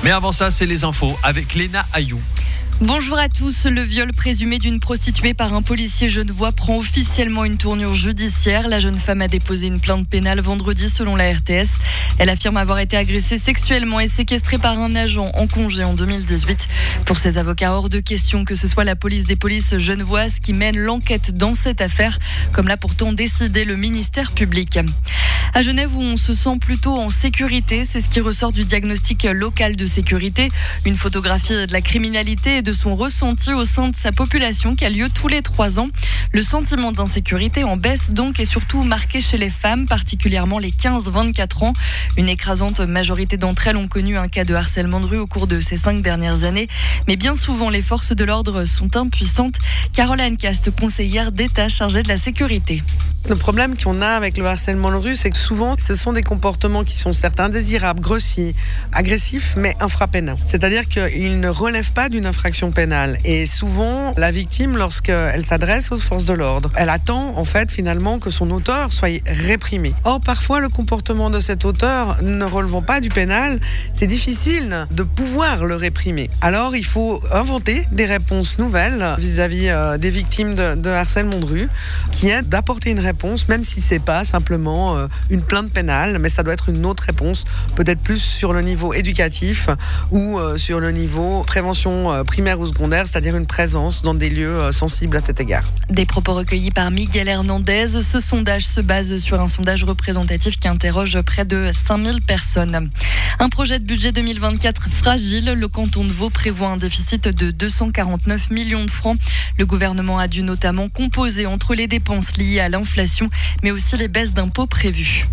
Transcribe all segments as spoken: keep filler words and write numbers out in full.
Mais avant ça, c'est les infos avec Léna Ayou. Bonjour à tous. Le viol présumé d'une prostituée par un policier genevois prend officiellement une tournure judiciaire. La jeune femme a déposé une plainte pénale vendredi selon la R T S. Elle affirme avoir été agressée sexuellement et séquestrée par un agent en congé en deux mille dix-huit. Pour ses avocats, hors de question que ce soit la police des polices genevoises qui mène l'enquête dans cette affaire, comme l'a pourtant décidé le ministère public. À Genève, où on se sent plutôt en sécurité, c'est ce qui ressort du diagnostic local de sécurité. Une photographie de la criminalité et de son ressenti au sein de sa population qui a lieu tous les trois ans. Le sentiment d'insécurité en baisse donc est surtout marqué chez les femmes, particulièrement les quinze vingt-quatre ans. Une écrasante majorité d'entre elles ont connu un cas de harcèlement de rue au cours de ces cinq dernières années. Mais bien souvent, les forces de l'ordre sont impuissantes. Caroline Cast, conseillère d'État chargée de la sécurité. Le problème qu'on a avec le harcèlement de rue, c'est que souvent, ce sont des comportements qui sont certes indésirables, grossiers, agressifs, mais infrapénaux. C'est-à-dire qu'ils ne relèvent pas d'une infraction pénale. Et souvent, la victime, lorsqu'elle s'adresse aux forces de l'ordre, elle attend en fait finalement que son auteur soit réprimé. Or, parfois, le comportement de cet auteur ne relevant pas du pénal, c'est difficile de pouvoir le réprimer. Alors, il faut inventer des réponses nouvelles vis-à-vis euh, des victimes de, de harcèlement de rue, qui est d'apporter une réponse même si c'est pas simplement euh, une plainte pénale, mais ça doit être une autre réponse, peut-être plus sur le niveau éducatif ou euh, sur le niveau prévention euh, primaire ou secondaire, c'est-à-dire une présence dans des lieux euh, sensibles à cet égard. Des propos recueillis par Miguel Hernandez. Ce sondage se base sur un sondage représentatif qui interroge près de cinq mille personnes. Un projet de budget deux mille vingt-quatre fragile. Le canton de Vaud prévoit un déficit de deux cent quarante-neuf millions de francs. Le gouvernement a dû notamment composer entre les dépenses liées à l'inflation mais aussi les baisses d'impôts prévues.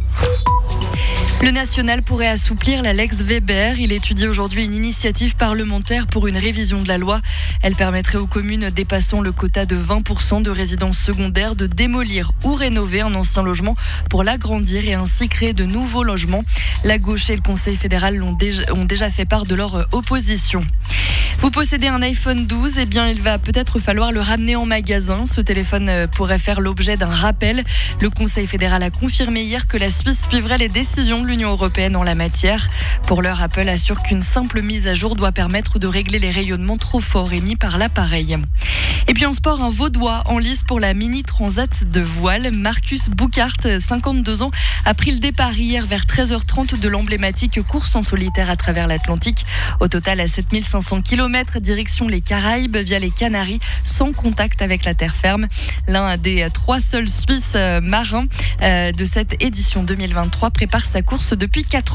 Le national pourrait assouplir la Lex Weber. Il étudie aujourd'hui une initiative parlementaire pour une révision de la loi. Elle permettrait aux communes dépassant le quota de vingt pour cent de résidences secondaires de démolir ou rénover un ancien logement pour l'agrandir et ainsi créer de nouveaux logements. La gauche et le Conseil fédéral ont déjà, ont déjà fait part de leur opposition. Vous possédez un iPhone douze, eh bien il va peut-être falloir le ramener en magasin. Ce téléphone pourrait faire l'objet d'un rappel. Le Conseil fédéral a confirmé hier que la Suisse suivrait les décisions de l'Union européenne en la matière. Pour l'heure, Apple assure qu'une simple mise à jour doit permettre de régler les rayonnements trop forts émis par l'appareil. Et puis en sport, un Vaudois en lice pour la mini transat de voile. Marcus Bouckaert, cinquante-deux ans, a pris le départ hier vers treize heures trente de l'emblématique course en solitaire à travers l'Atlantique. Au total, à sept mille cinq cents kilomètres, direction les Caraïbes via les Canaries, sans contact avec la terre ferme. L'un des trois seuls Suisses marins de cette édition deux mille vingt-trois prépare sa course depuis quatre ans.